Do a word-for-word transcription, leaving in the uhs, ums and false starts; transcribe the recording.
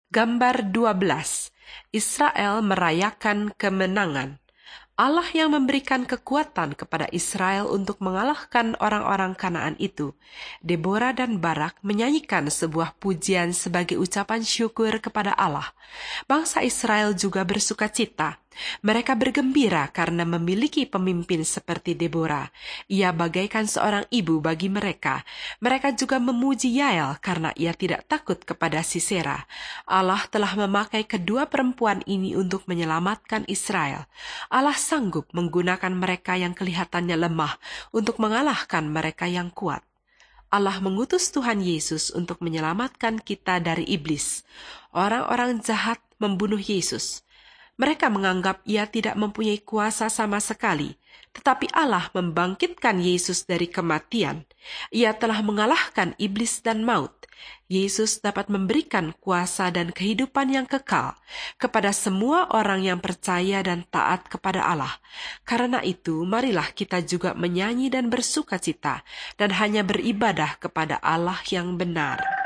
Gambar dua belas. Israel merayakan kemenangan. Allah yang memberikan kekuatan kepada Israel untuk mengalahkan orang-orang Kanaan itu. Deborah dan Barak menyanyikan sebuah pujian sebagai ucapan syukur kepada Allah. Bangsa Israel juga bersuka cita. Mereka bergembira karena memiliki pemimpin seperti Deborah. Ia bagaikan seorang ibu bagi mereka. Mereka juga memuji Yael karena ia tidak takut kepada Sisera. Allah telah memakai kedua perempuan ini untuk menyelamatkan Israel. Allah sanggup menggunakan mereka yang kelihatannya lemah untuk mengalahkan mereka yang kuat. Allah mengutus Tuhan Yesus untuk menyelamatkan kita dari iblis. Orang-orang jahat membunuh Yesus. Mereka menganggap ia tidak mempunyai kuasa sama sekali, tetapi Allah membangkitkan Yesus dari kematian. Ia telah mengalahkan iblis dan maut. Yesus dapat memberikan kuasa dan kehidupan yang kekal kepada semua orang yang percaya dan taat kepada Allah. Karena itu, marilah kita juga menyanyi dan bersuka cita dan hanya beribadah kepada Allah yang benar.